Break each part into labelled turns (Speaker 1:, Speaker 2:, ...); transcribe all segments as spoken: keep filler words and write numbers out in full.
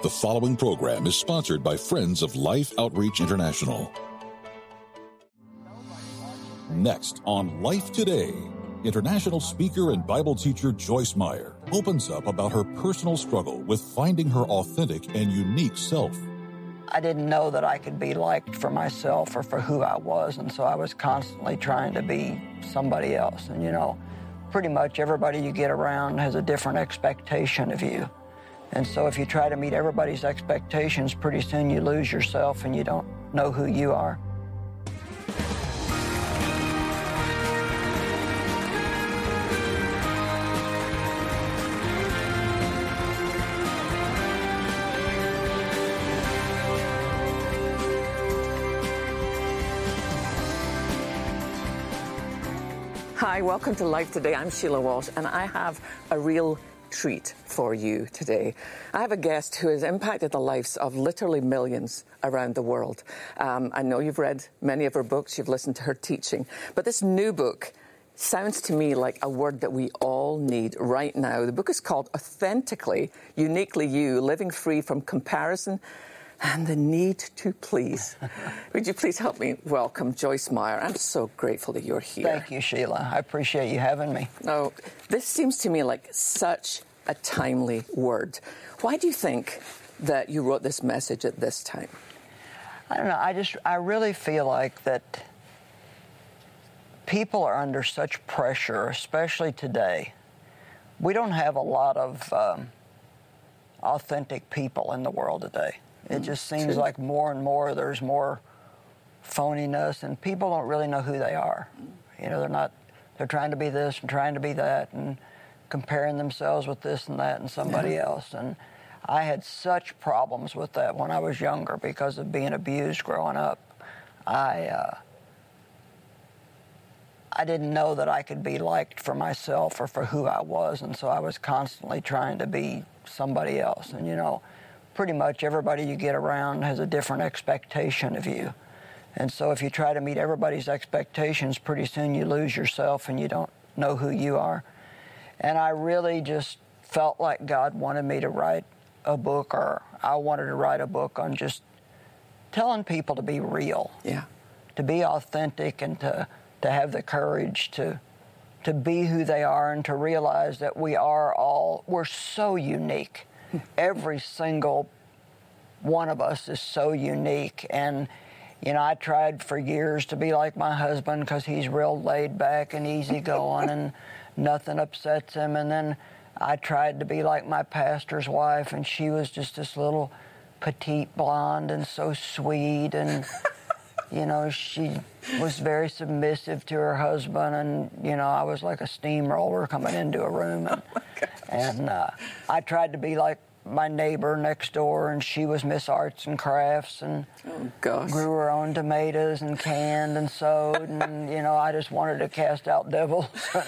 Speaker 1: The following program is sponsored by Friends of Life Outreach International. Next on Life Today, international speaker and Bible teacher Joyce Meyer opens up about her personal struggle with finding her authentic and unique self.
Speaker 2: I didn't know that I could be liked for myself or for who I was, and so I was constantly trying to be somebody else. And, you know, pretty much everybody you get around has a different expectation of you. And so if you try to meet everybody's expectations, pretty soon you lose yourself and you don't know who you are.
Speaker 3: Hi, welcome to Life Today. I'm Sheila Walsh, and I have a real treat for you today. I have a guest who has impacted the lives of literally millions around the world. Um, I know you've read many of her books, you've listened to her teaching, but this new book sounds to me like a word that we all need right now. The book is called Authentically, Uniquely You, Living Free from Comparison and the Need to Please. Would you please help me welcome Joyce Meyer? I'm so grateful that you're here.
Speaker 2: Thank you, Sheila. I appreciate you having me.
Speaker 3: Oh, this seems to me like such a timely word. Why do you think that you wrote this message at this time?
Speaker 2: I don't know. I just, I really feel like that people are under such pressure, especially today. We don't have a lot of um, authentic people in the world today. It just seems
Speaker 3: True.
Speaker 2: like more and more there's more phoniness, and people don't really know who they are. You know, they're not, they're trying to be this and trying to be that and comparing themselves with this and that and somebody
Speaker 3: Yeah.
Speaker 2: else. And I had such problems with that when I was younger because of being abused growing up. I, uh, I didn't know that I could be liked for myself or for who I was, and so I was constantly trying to be somebody else. And, you know, pretty much everybody you get around has a different expectation of you. And so if you try to meet everybody's expectations, pretty soon you lose yourself and you don't know who you are. And I really just felt like God wanted me to write a book, or I wanted to write a book on just telling people to be real.
Speaker 3: Yeah.
Speaker 2: To be authentic and to, to have the courage to, to be who they are and to realize that we are all, we're so unique. Every single one of us is so unique. And, you know, I tried for years to be like my husband because he's real laid back and easygoing and nothing upsets him. And then I tried to be like my pastor's wife, and she was just this little petite blonde and so sweet. And, you know, she was very submissive to her husband. And, you know, I was like a steamroller coming into a room. And,
Speaker 3: Oh
Speaker 2: and uh, I tried to be like my neighbor next door, and she was Miss Arts and Crafts and
Speaker 3: Oh, gosh.
Speaker 2: grew her own tomatoes and canned and sewed. And, you know, I just wanted to cast out devils.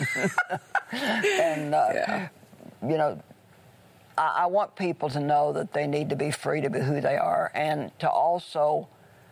Speaker 2: and, uh,
Speaker 3: Yeah.
Speaker 2: you know, I, I want people to know that they need to be free to be who they are, and to also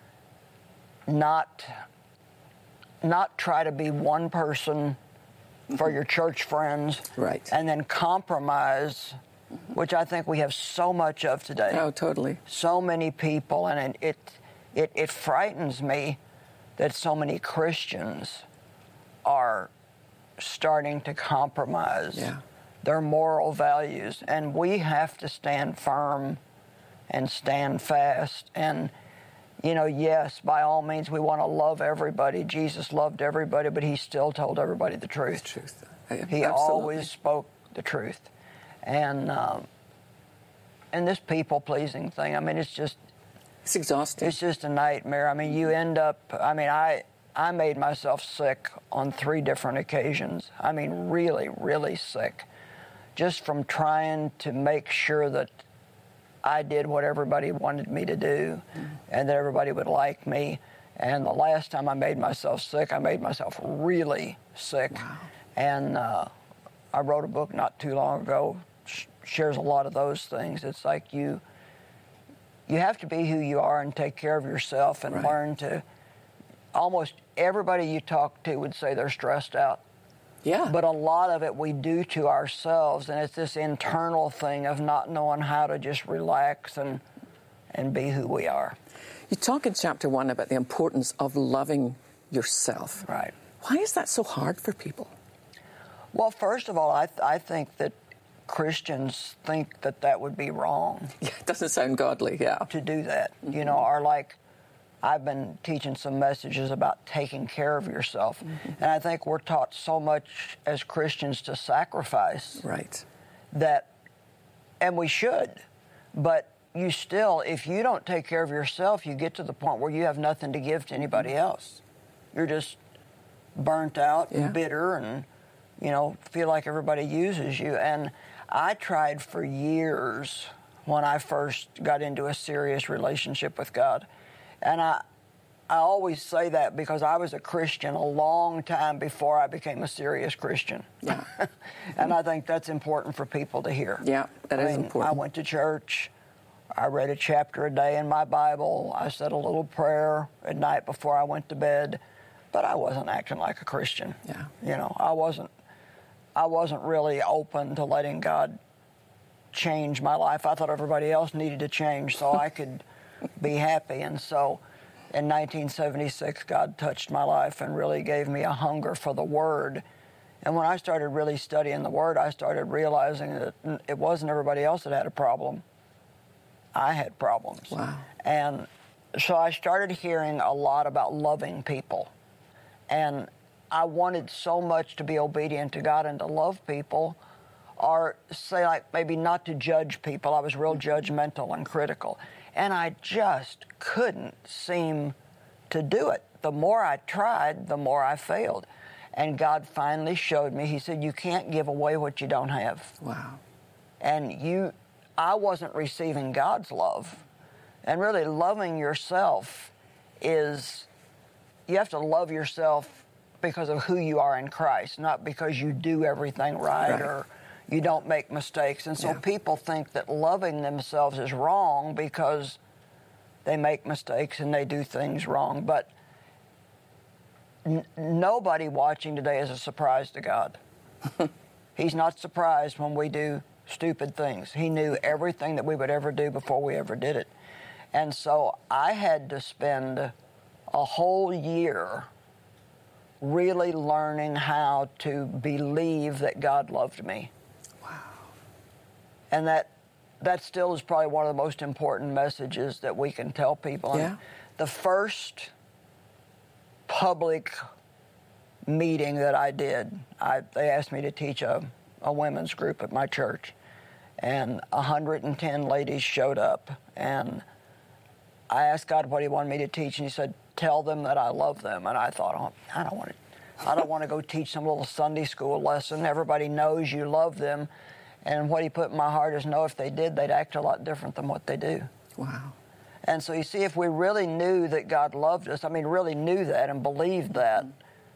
Speaker 2: not, not try to be one person for your church friends,
Speaker 3: Right.
Speaker 2: and then compromise, which I think we have so much of today.
Speaker 3: Oh, totally.
Speaker 2: So many people, and it, it, it frightens me that so many Christians are starting to compromise
Speaker 3: Yeah.
Speaker 2: their moral values, and we have to stand firm and stand fast. And, you know, yes, by all means, we want to love everybody. Jesus loved everybody, but he still told everybody the truth.
Speaker 3: The truth.
Speaker 2: He
Speaker 3: Absolutely.
Speaker 2: always spoke the truth. And um, and this people-pleasing thing, I mean, it's just...
Speaker 3: It's exhausting.
Speaker 2: It's just a nightmare. I mean, you end up... I mean, I, I made myself sick on three different occasions. I mean, really, really sick. Just from trying to make sure that I did what everybody wanted me to do, mm-hmm. and that everybody would like me. And the last time I made myself sick, I made myself really sick.
Speaker 3: Wow.
Speaker 2: And uh, I wrote a book not too long ago, sh- shares a lot of those things. It's like you you have to be who you are and take care of yourself and
Speaker 3: Right.
Speaker 2: learn to... Almost everybody you talk to would say they're stressed out.
Speaker 3: Yeah.
Speaker 2: But a lot of it we do to ourselves, and it's this internal thing of not knowing how to just relax and and be who we are.
Speaker 3: You talk in chapter one about the importance of loving yourself.
Speaker 2: Right.
Speaker 3: Why is that so hard for people?
Speaker 2: Well, first of all, I, th- I think that Christians think that that would be wrong.
Speaker 3: Yeah, it doesn't sound godly, yeah.
Speaker 2: To do that,
Speaker 3: mm-hmm.
Speaker 2: you know, or like I've been teaching some messages about taking care of yourself. Mm-hmm. And I think we're taught so much as Christians to sacrifice.
Speaker 3: Right.
Speaker 2: That, and we should, but you still, if you don't take care of yourself, you get to the point where you have nothing to give to anybody else. You're just burnt out
Speaker 3: yeah.
Speaker 2: and bitter and, you know, feel like everybody uses you. And I tried for years when I first got into a serious relationship with God. And I I always say that because I was a Christian a long time before I became a serious Christian.
Speaker 3: Yeah.
Speaker 2: And I think that's important for people to hear.
Speaker 3: Yeah, that
Speaker 2: I
Speaker 3: is
Speaker 2: mean,
Speaker 3: important.
Speaker 2: I went to church. I read a chapter a day in my Bible. I said a little prayer at night before I went to bed. But I wasn't acting like a Christian.
Speaker 3: Yeah.
Speaker 2: You know, I wasn't I wasn't really open to letting God change my life. I thought everybody else needed to change so I could be happy. And so in nineteen seventy-six, God touched my life and really gave me a hunger for the Word. And when I started really studying the Word, I started realizing that it wasn't everybody else that had a problem. I had problems.
Speaker 3: Wow.
Speaker 2: And so I started hearing a lot about loving people. And I wanted so much to be obedient to God and to love people, or say, like, maybe not to judge people. I was real judgmental and critical. And I just couldn't seem to do it. The more I tried, the more I failed. And God finally showed me. He said, you can't give away what you don't have.
Speaker 3: Wow.
Speaker 2: And you, I wasn't receiving God's love. And really loving yourself is, you have to love yourself because of who you are in Christ, not because you do everything right,
Speaker 3: right.
Speaker 2: or you don't make mistakes. And so
Speaker 3: yeah.
Speaker 2: people think that loving themselves is wrong because they make mistakes and they do things wrong. But n- nobody watching today is a surprise to God. He's not surprised when we do stupid things. He knew everything that we would ever do before we ever did it. And so I had to spend a whole year really learning how to believe that God loved me.
Speaker 3: Wow.
Speaker 2: And that that still is probably one of the most important messages that we can tell people.
Speaker 3: Yeah.
Speaker 2: And the first public meeting that I did, I, they asked me to teach a, a women's group at my church. And one hundred ten ladies showed up. And I asked God what he wanted me to teach, and he said, tell them that I love them. And I thought, oh, I don't want to I don't want to go teach some little Sunday school lesson. Everybody knows you love them. And what he put in my heart is, no, if they did, they'd act a lot different than what they do.
Speaker 3: Wow.
Speaker 2: And so you see, if we really knew that God loved us, I mean, really knew that and believed that,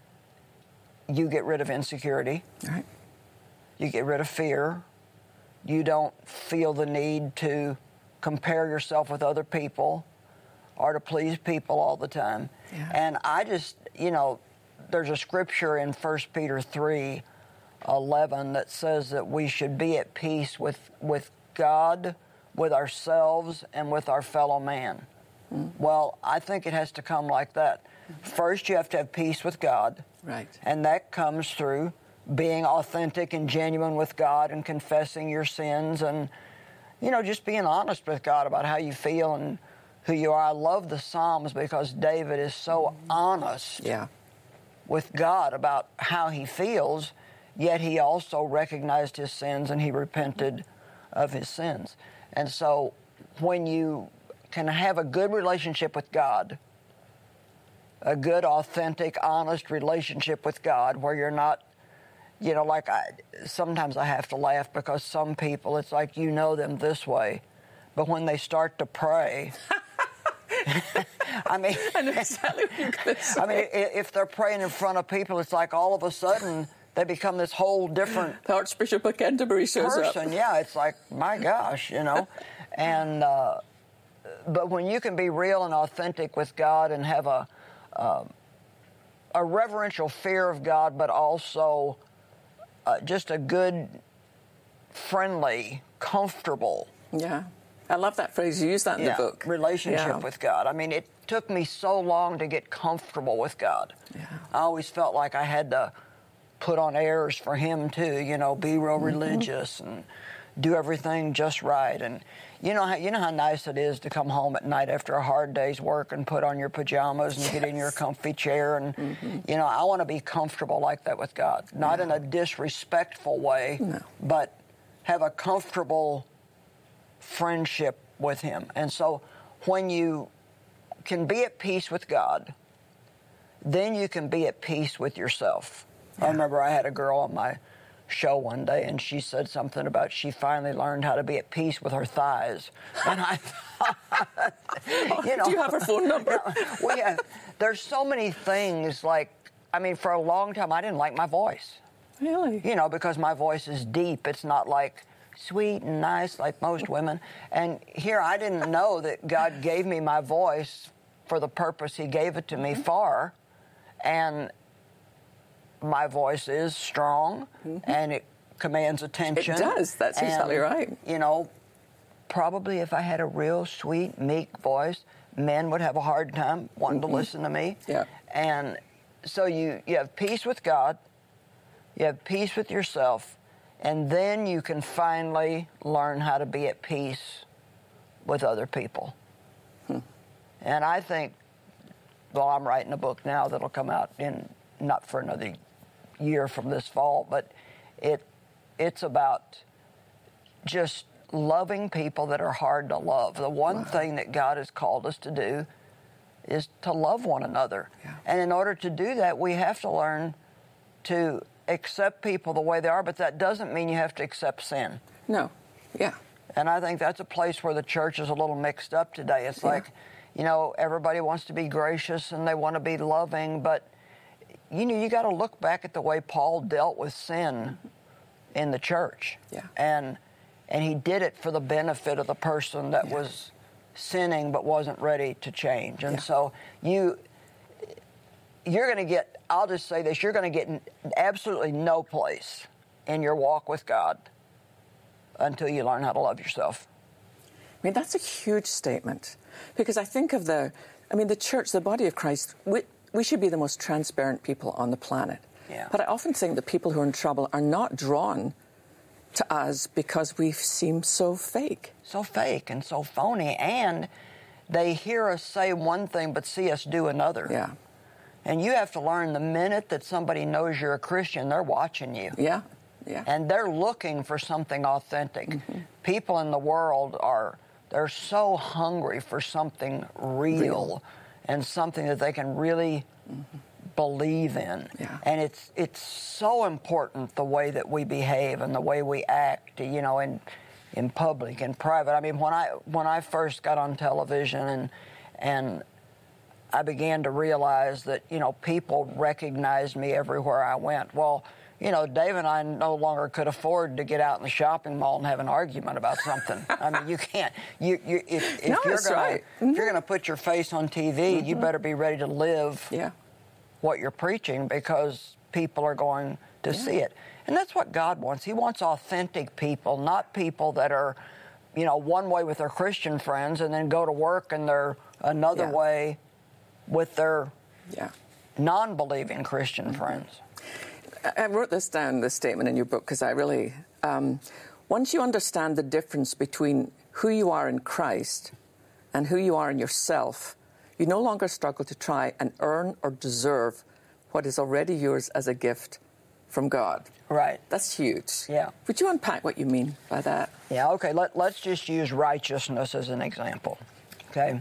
Speaker 2: you get rid of insecurity.
Speaker 3: Right.
Speaker 2: You get rid of fear. You don't feel the need to compare yourself with other people or to please people all the time.
Speaker 3: Yeah.
Speaker 2: And I just, you know, there's a scripture in First Peter three eleven that says that we should be at peace with, with God, with ourselves, and with our fellow man. Mm. Well, I think it has to come like that. Mm-hmm. First, you have to have peace with God.
Speaker 3: Right.
Speaker 2: And that comes through being authentic and genuine with God and confessing your sins and, you know, just being honest with God about how you feel and who you are. I love the Psalms because David is so honest
Speaker 3: yeah.
Speaker 2: with God about how he feels, yet he also recognized his sins and he repented of his sins. And so when you can have a good relationship with God, a good, authentic, honest relationship with God where you're not, you know, like I, sometimes I have to laugh because some people, it's like you know them this way, but when they start to pray, I mean,
Speaker 3: I know exactly what you're going to say.
Speaker 2: I mean, if they're praying in front of people, it's like all of a sudden they become this whole different
Speaker 3: the Archbishop of Canterbury shows
Speaker 2: person.
Speaker 3: up.
Speaker 2: Yeah, it's like, my gosh, you know. And uh, but when you can be real and authentic with God and have a uh, a reverential fear of God, but also uh, just a good, friendly, comfortable.
Speaker 3: Yeah. I love that phrase. You use that in
Speaker 2: yeah,
Speaker 3: the book.
Speaker 2: Relationship
Speaker 3: yeah.
Speaker 2: with God. I mean, it took me so long to get comfortable with God.
Speaker 3: Yeah.
Speaker 2: I always felt like I had to put on airs for him too, you know, be real mm-hmm. religious and do everything just right. And you know how you know how nice it is to come home at night after a hard day's work and put on your pajamas and yes. get in your comfy chair. And mm-hmm. you know, I want to be comfortable like that with God, not yeah. in a disrespectful way,
Speaker 3: no.
Speaker 2: but have a comfortable friendship with him. And so when you can be at peace with God, then you can be at peace with yourself. Yeah. I remember I had a girl on my show one day, and she said something about she finally learned how to be at peace with her thighs. And I thought, you know.
Speaker 3: Do you have her phone number?
Speaker 2: we have, there's so many things, like, I mean, for a long time, I didn't like my voice.
Speaker 3: Really?
Speaker 2: You know, because my voice is deep. It's not like sweet and nice like most women. And here I didn't know that God gave me my voice for the purpose he gave it to me for. And my voice is strong, mm-hmm. and it commands attention.
Speaker 3: It does. That's
Speaker 2: and,
Speaker 3: exactly right.
Speaker 2: You know, probably if I had a real sweet, meek voice, men would have a hard time wanting mm-hmm. to listen to me.
Speaker 3: Yeah.
Speaker 2: And so you, you have peace with God, you have peace with yourself, and then you can finally learn how to be at peace with other people. Hmm. And I think, well, I'm writing a book now that'll come out in not for another year from this fall, but it it's about just loving people that are hard to love. The one wow. thing that God has called us to do is to love one another.
Speaker 3: Yeah.
Speaker 2: And in order to do that, we have to learn to accept people the way they are, but that doesn't mean you have to accept sin.
Speaker 3: No. Yeah.
Speaker 2: And I think that's a place where the church is a little mixed up today. It's yeah. like, you know, everybody wants to be gracious and they want to be loving, but you know, you got to look back at the way Paul dealt with sin in the church.
Speaker 3: Yeah.
Speaker 2: And and he did it for the benefit of the person that yeah. was sinning but wasn't ready to change. And yeah. so you you're going to get, I'll just say this, you're going to get absolutely no place in your walk with God until you learn how to love yourself.
Speaker 3: I mean, that's a huge statement, because I think of the, I mean, the church, the body of Christ, we, we should be the most transparent people on the planet.
Speaker 2: Yeah.
Speaker 3: But I often think that people who are in trouble are not drawn to us because we seem so fake.
Speaker 2: So fake and so phony. And they hear us say one thing but see us do another.
Speaker 3: Yeah.
Speaker 2: And you have to learn the minute that somebody knows you're a Christian, they're watching you.
Speaker 3: Yeah. Yeah.
Speaker 2: And they're looking for something authentic.
Speaker 3: Mm-hmm.
Speaker 2: People in the world are, they're so hungry for something real, real. and something that they can really mm-hmm. believe in.
Speaker 3: Yeah.
Speaker 2: And it's it's so important the way that we behave and the way we act, you know, in in public and private. I mean, when I when I first got on television and and I began to realize that, you know, people recognized me everywhere I went. Well, you know, Dave and I no longer could afford to get out in the shopping mall and have an argument about something. I mean, you can't. You, you if, if
Speaker 3: no,
Speaker 2: you're
Speaker 3: that's
Speaker 2: gonna
Speaker 3: right.
Speaker 2: mm-hmm. if you're gonna put your face on T V, mm-hmm. you better be ready to live
Speaker 3: yeah.
Speaker 2: what you're preaching, because people are going to
Speaker 3: yeah.
Speaker 2: see it. And that's what God wants. He wants authentic people, not people that are, you know, one way with their Christian friends and then go to work and they're another
Speaker 3: yeah.
Speaker 2: way with their
Speaker 3: yeah.
Speaker 2: non-believing Christian mm-hmm. friends.
Speaker 3: I wrote this down, this statement in your book, because I really, um, once you understand the difference between who you are in Christ and who you are in yourself, you no longer struggle to try and earn or deserve what is already yours as a gift from God.
Speaker 2: Right.
Speaker 3: That's huge.
Speaker 2: Yeah.
Speaker 3: Would you unpack what you mean by that?
Speaker 2: Yeah, okay. Let, let's just use righteousness as an example, okay?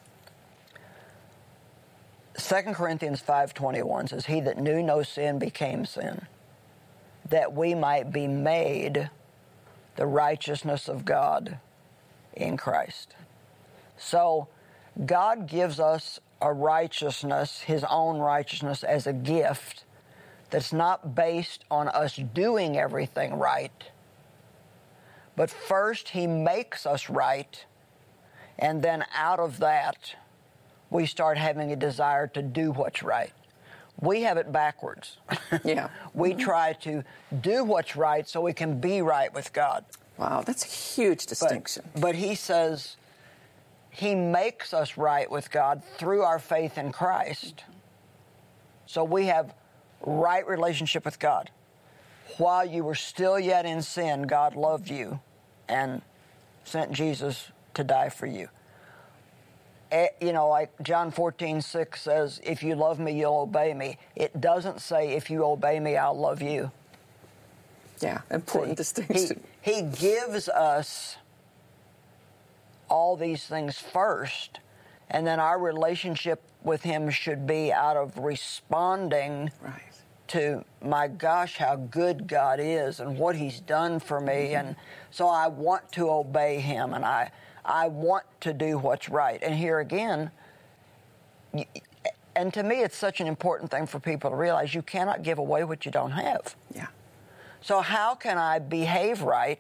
Speaker 2: Second Corinthians five twenty-one says, "He that knew no sin became sin, that we might be made the righteousness of God in Christ." So God gives us a righteousness, his own righteousness, as a gift that's not based on us doing everything right. But first he makes us right, and then out of that we start having a desire to do what's right. We have it backwards.
Speaker 3: Yeah.
Speaker 2: We
Speaker 3: mm-hmm.
Speaker 2: try to do what's right so we can be right with God.
Speaker 3: Wow, that's a huge distinction.
Speaker 2: But, but he says he makes us right with God through our faith in Christ. So we have right relationship with God. While you were still yet in sin, God loved you and sent Jesus to die for you. You know, like John fourteen six says, if you love me, you'll obey me. It doesn't say, if you obey me, I'll love you.
Speaker 3: Yeah, important
Speaker 2: See,
Speaker 3: distinction.
Speaker 2: He, he gives us all these things first, and then our relationship with him should be out of responding
Speaker 3: right.
Speaker 2: to, my gosh, how good God is and what he's done for me. Mm-hmm. And so I want to obey him, and I, I want to do what's right. And here again, and to me, it's such an important thing for people to realize, you cannot give away what you don't have.
Speaker 3: Yeah.
Speaker 2: So how can I behave right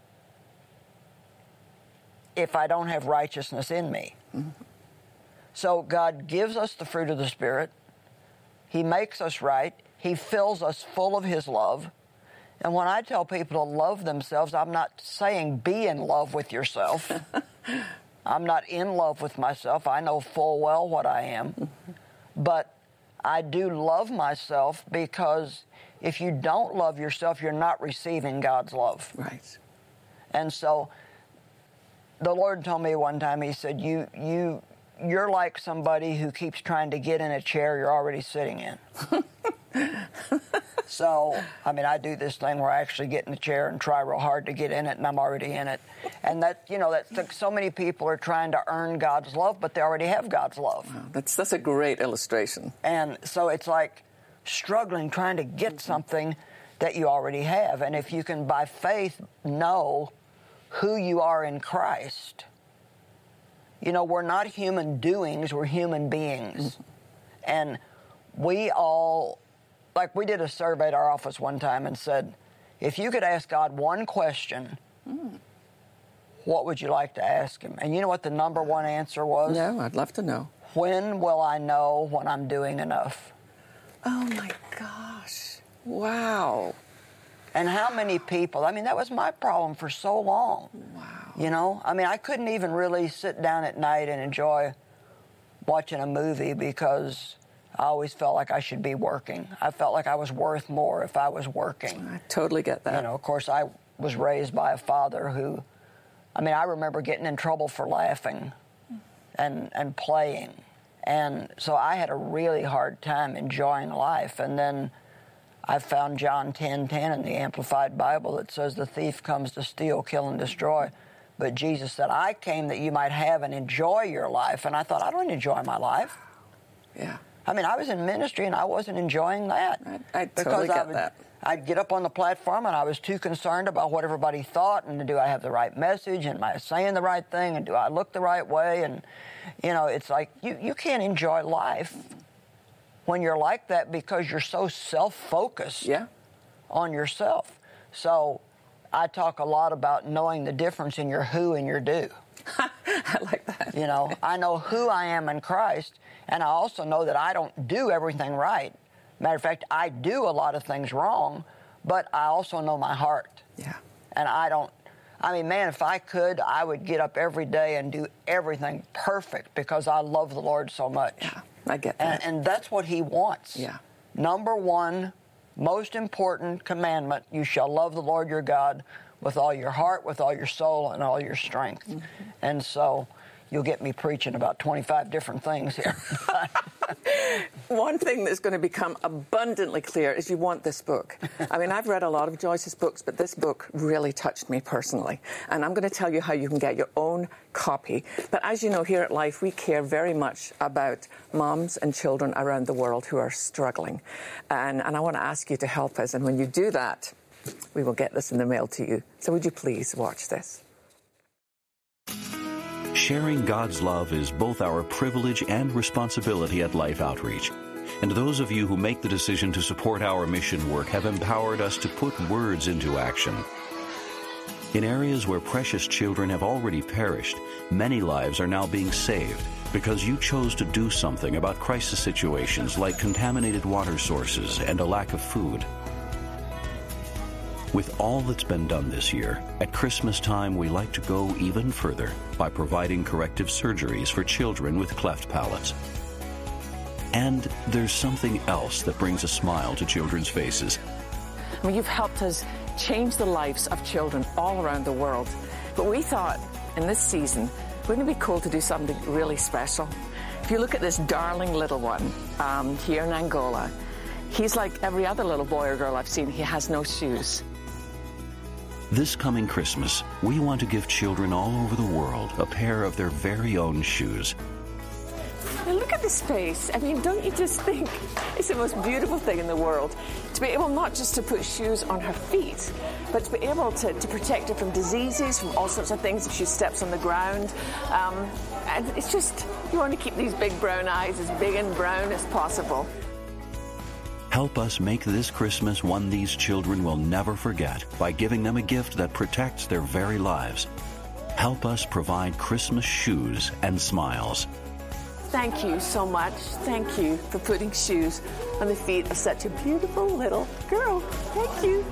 Speaker 2: if I don't have righteousness in me? Mm-hmm. So God gives us the fruit of the Spirit. He makes us right. He fills us full of his love. And when I tell people to love themselves, I'm not saying be in love with yourself. I'm not in love with myself. I know full well what I am. Mm-hmm. But I do love myself, because if you don't love yourself, you're not receiving God's love.
Speaker 3: Right.
Speaker 2: And so the Lord told me one time, he said, you, you, you're like somebody who keeps trying to get in a chair you're already sitting in. So, I mean, I do this thing where I actually get in the chair and try real hard to get in it, and I'm already in it. And that, you know, that's, so many people are trying to earn God's love, but they already have God's love.
Speaker 3: Wow, that's, that's a great illustration.
Speaker 2: And so it's like struggling, trying to get something that you already have. And if you can, by faith, know who you are in Christ, you know, we're not human doings, we're human beings. And we all, like we did a survey at our office one time and said, if you could ask God one question, mm. what would you like to ask him? And you know what the number one answer was?
Speaker 3: No, I'd love to know.
Speaker 2: When will I know when I'm doing enough?
Speaker 3: Oh, my gosh. Wow.
Speaker 2: And how many people, I mean, that was my problem for so long.
Speaker 3: Wow.
Speaker 2: You know, I mean, I couldn't even really sit down at night and enjoy watching a movie because I always felt like I should be working. I felt like I was worth more if I was working.
Speaker 3: I totally get that.
Speaker 2: You know, of course, I was raised by a father who, I mean, I remember getting in trouble for laughing and, and playing. And so I had a really hard time enjoying life. And then I found John ten ten in the Amplified Bible that says the thief comes to steal, kill, and destroy. But Jesus said, I came that you might have and enjoy your life. And I thought, I don't enjoy my life.
Speaker 3: Yeah.
Speaker 2: I mean, I was in ministry and I wasn't enjoying that.
Speaker 3: I, I totally get I would, that.
Speaker 2: I'd get up on the platform and I was too concerned about what everybody thought, and do I have the right message, and am I saying the right thing, and do I look the right way? And, you know, it's like you, you can't enjoy life when you're like that because you're so self-focused
Speaker 3: yeah.
Speaker 2: on yourself. So I talk a lot about knowing the difference in your who and your do.
Speaker 3: I like that.
Speaker 2: You know, I know who I am in Christ, and I also know that I don't do everything right. Matter of fact, I do a lot of things wrong, but I also know my heart.
Speaker 3: Yeah.
Speaker 2: And I don't, I mean, man, if I could, I would get up every day and do everything perfect because I love the Lord so much.
Speaker 3: Yeah, I get that.
Speaker 2: And, and that's what he wants.
Speaker 3: Yeah.
Speaker 2: Number one, most important commandment, you shall love the Lord your God with all your heart, with all your soul, and all your strength. Mm-hmm. And so you'll get me preaching about twenty-five different things here.
Speaker 3: One thing that's going to become abundantly clear is you want this book. I mean, I've read a lot of Joyce's books, but this book really touched me personally. And I'm going to tell you how you can get your own copy. But as you know, here at Life, we care very much about moms and children around the world who are struggling. And, and I want to ask you to help us. And when you do that, we will get this in the mail to you. So would you please watch this?
Speaker 4: Sharing God's love is both our privilege and responsibility at Life Outreach. And those of you who make the decision to support our mission work have empowered us to put words into action. In areas where precious children have already perished, many lives are now being saved because you chose to do something about crisis situations like contaminated water sources and a lack of food. With all that's been done this year, at Christmas time we like to go even further by providing corrective surgeries for children with cleft palates. And there's something else that brings a smile to children's faces.
Speaker 3: I mean, you've helped us change the lives of children all around the world. But we thought, in this season, wouldn't it be cool to do something really special? If you look at this darling little one um, here in Angola, he's like every other little boy or girl I've seen. He has no shoes.
Speaker 4: This coming Christmas, we want to give children all over the world a pair of their very own shoes.
Speaker 3: Now look at this face. I mean, don't you just think it's the most beautiful thing in the world to be able not just to put shoes on her feet, but to be able to, to protect her from diseases, from all sorts of things if she steps on the ground. Um, and it's just, you want to keep these big brown eyes as big and brown as possible.
Speaker 4: Help us make this Christmas one these children will never forget by giving them a gift that protects their very lives. Help us provide Christmas shoes and smiles.
Speaker 3: Thank you so much. Thank you for putting shoes on the feet of such a beautiful little girl. Thank you.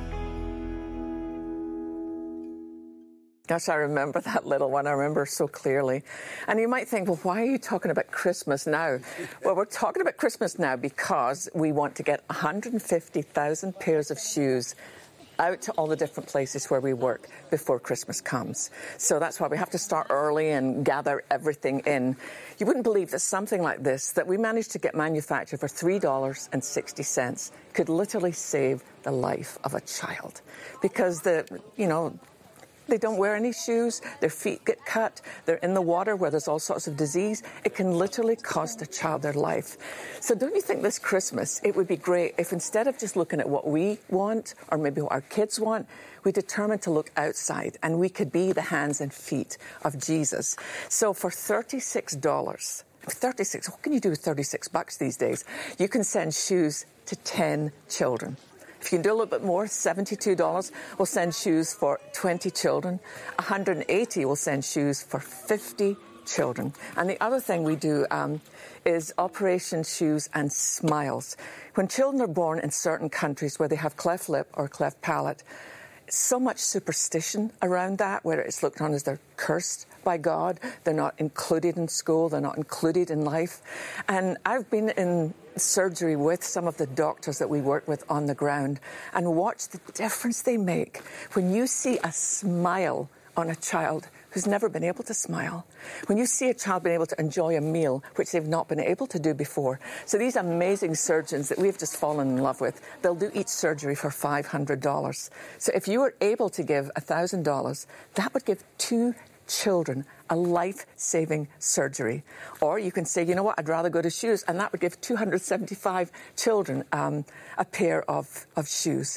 Speaker 3: Gosh, I remember that little one. I remember her so clearly. And you might think, well, why are you talking about Christmas now? Well, we're talking about Christmas now because we want to get one hundred fifty thousand pairs of shoes out to all the different places where we work before Christmas comes. So that's why we have to start early and gather everything in. You wouldn't believe that something like this that we managed to get manufactured for three dollars and sixty cents could literally save the life of a child. Because the, you know, they don't wear any shoes, their feet get cut, they're in the water where there's all sorts of disease. It can literally cost a child their life. So don't you think this Christmas it would be great if instead of just looking at what we want or maybe what our kids want, we determined to look outside and we could be the hands and feet of Jesus. So for thirty-six dollars, thirty-six, what can you do with thirty-six bucks these days? You can send shoes to ten children. If you can do a little bit more, seventy-two dollars, we'll send shoes for twenty children. one hundred eighty dollars will send shoes for fifty children. And the other thing we do um, is Operation Shoes and Smiles. When children are born in certain countries where they have cleft lip or cleft palate, so much superstition around that, where it's looked on as they're cursed by God, they're not included in school, they're not included in life. And I've been in surgery with some of the doctors that we work with on the ground and watched the difference they make when you see a smile on a child who's never been able to smile. When you see a child being able to enjoy a meal, which they've not been able to do before. So these amazing surgeons that we've just fallen in love with, they'll do each surgery for five hundred dollars. So if you were able to give one thousand dollars, that would give two children a life-saving surgery. Or you can say, you know what, I'd rather go to shoes, and that would give two hundred seventy-five children um, a pair of, of shoes.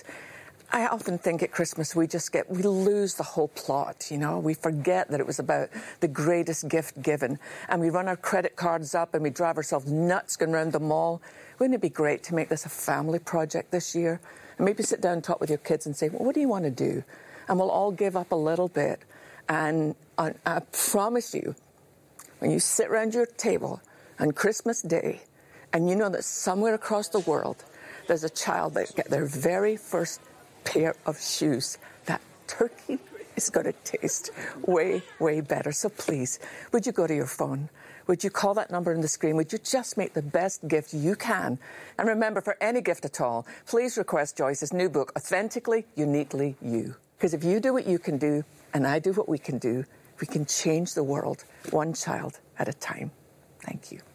Speaker 3: I often think at Christmas we just get, we lose the whole plot, you know. We forget that it was about the greatest gift given. And we run our credit cards up and we drive ourselves nuts going around the mall. Wouldn't it be great to make this a family project this year? And maybe sit down and talk with your kids and say, well, what do you want to do? And we'll all give up a little bit. And I, I promise you, when you sit around your table on Christmas Day and you know that somewhere across the world there's a child that get their very first pair of shoes, that turkey is going to taste way, way better. So please, would you go to your phone? Would you call that number on the screen? Would you just make the best gift you can? And remember, for any gift at all, please request Joyce's new book, Authentically, Uniquely You. Because if you do what you can do, and I do what we can do, we can change the world one child at a time. Thank you.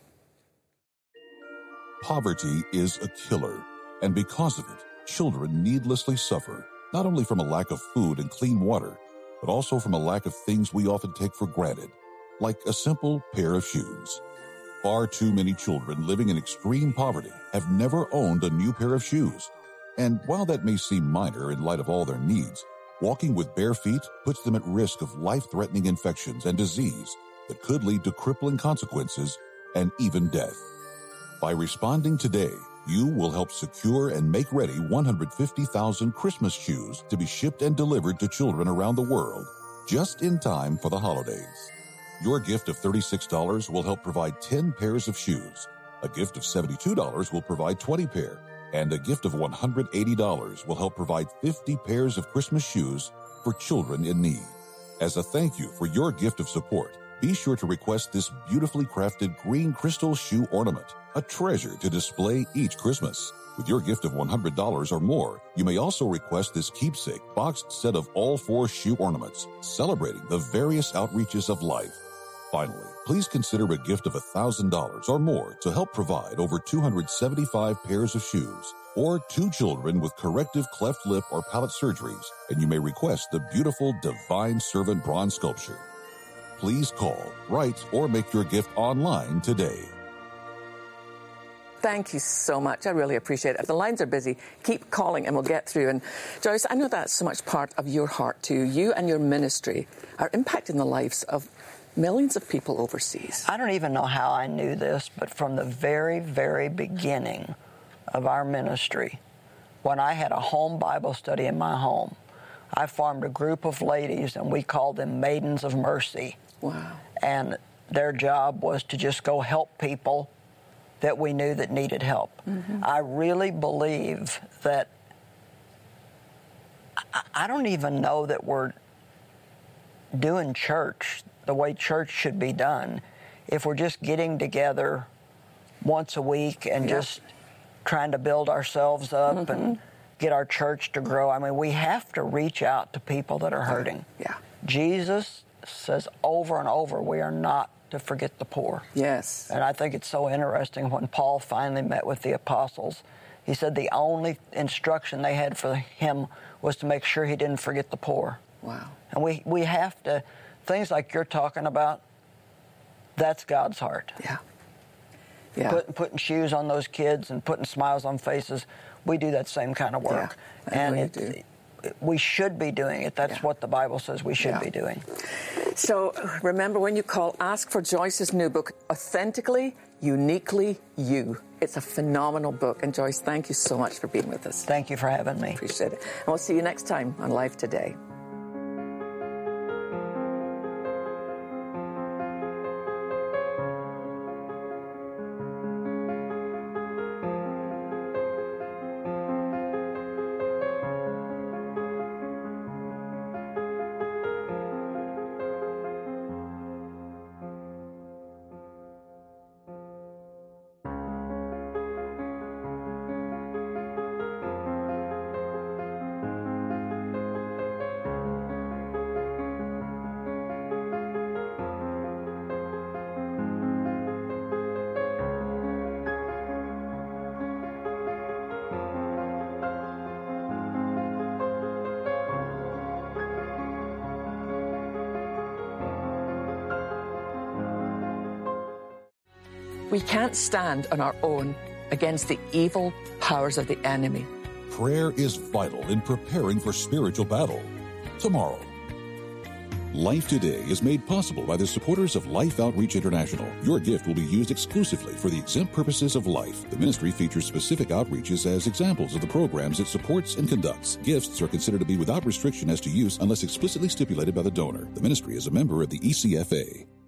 Speaker 1: Poverty is a killer, and because of it, children needlessly suffer, not only from a lack of food and clean water, but also from a lack of things we often take for granted, like a simple pair of shoes. Far too many children living in extreme poverty have never owned a new pair of shoes. And while that may seem minor in light of all their needs, walking with bare feet puts them at risk of life-threatening infections and disease that could lead to crippling consequences and even death. By responding today, you will help secure and make ready one hundred fifty thousand Christmas shoes to be shipped and delivered to children around the world, just in time for the holidays. Your gift of thirty-six dollars will help provide ten pairs of shoes. A gift of seventy-two dollars will provide twenty pairs. And a gift of one hundred eighty dollars will help provide fifty pairs of Christmas shoes for children in need. As a thank you for your gift of support, be sure to request this beautifully crafted green crystal shoe ornament, a treasure to display each Christmas. With your gift of one hundred dollars or more, you may also request this keepsake boxed set of all four shoe ornaments, celebrating the various outreaches of life. Finally, please consider a gift of one thousand dollars or more to help provide over two hundred seventy-five pairs of shoes, or two children with corrective cleft lip or palate surgeries, and you may request the beautiful Divine Servant bronze sculpture. Please call, write, or make your gift online today.
Speaker 3: Thank you so much. I really appreciate it. If the lines are busy, keep calling and we'll get through. And Joyce, I know that's so much part of your heart too. You and your ministry are impacting the lives of millions of people overseas.
Speaker 2: I don't even know how I knew this, but from the very, very beginning of our ministry, when I had a home Bible study in my home, I formed a group of ladies, and we called them Maidens of Mercy.
Speaker 3: Wow.
Speaker 2: And their job was to just go help people that we knew that needed help. Mm-hmm. I really believe that, I, I don't even know that we're doing church the way church should be done if we're just getting together once a week and yep. just trying to build ourselves up mm-hmm. and get our church to grow. I mean, we have to reach out to people that are hurting.
Speaker 3: Yeah.
Speaker 2: Jesus says over and over, we are not to forget the poor.
Speaker 3: Yes.
Speaker 2: And I think it's so interesting when Paul finally met with the apostles, he said the only instruction they had for him was to make sure he didn't forget the poor.
Speaker 3: Wow.
Speaker 2: And we, we have to, things like you're talking about, that's God's heart.
Speaker 3: Yeah. Yeah.
Speaker 2: Put, putting shoes on those kids and putting smiles on faces, we do that same kind of work.
Speaker 3: Yeah,
Speaker 2: and
Speaker 3: really
Speaker 2: it,
Speaker 3: do.
Speaker 2: It, we should be doing it. That's
Speaker 3: yeah.
Speaker 2: what the Bible says we should
Speaker 3: yeah.
Speaker 2: be doing.
Speaker 3: So remember, when you call, ask for Joyce's new book, Authentically, Uniquely You. It's a phenomenal book. And Joyce, thank you so much for being with us.
Speaker 2: Thank you for having me.
Speaker 3: Appreciate it. And we'll see you next time on Life Today. We can't stand on our own against the evil powers of the enemy.
Speaker 1: Prayer is vital in preparing for spiritual battle. Tomorrow. Life Today is made possible by the supporters of Life Outreach International. Your gift will be used exclusively for the exempt purposes of life. The ministry features specific outreaches as examples of the programs it supports and conducts. Gifts are considered to be without restriction as to use unless explicitly stipulated by the donor. The ministry is a member of the E C F A.